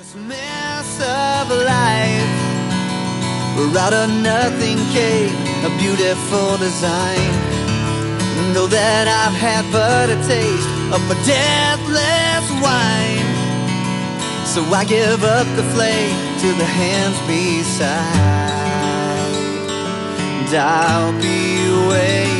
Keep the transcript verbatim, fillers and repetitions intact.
Mess of life, where out of nothing came a beautiful design. Know that I've had but a taste of a deathless wine, so I give up the flame to the hands beside, and I'll be waiting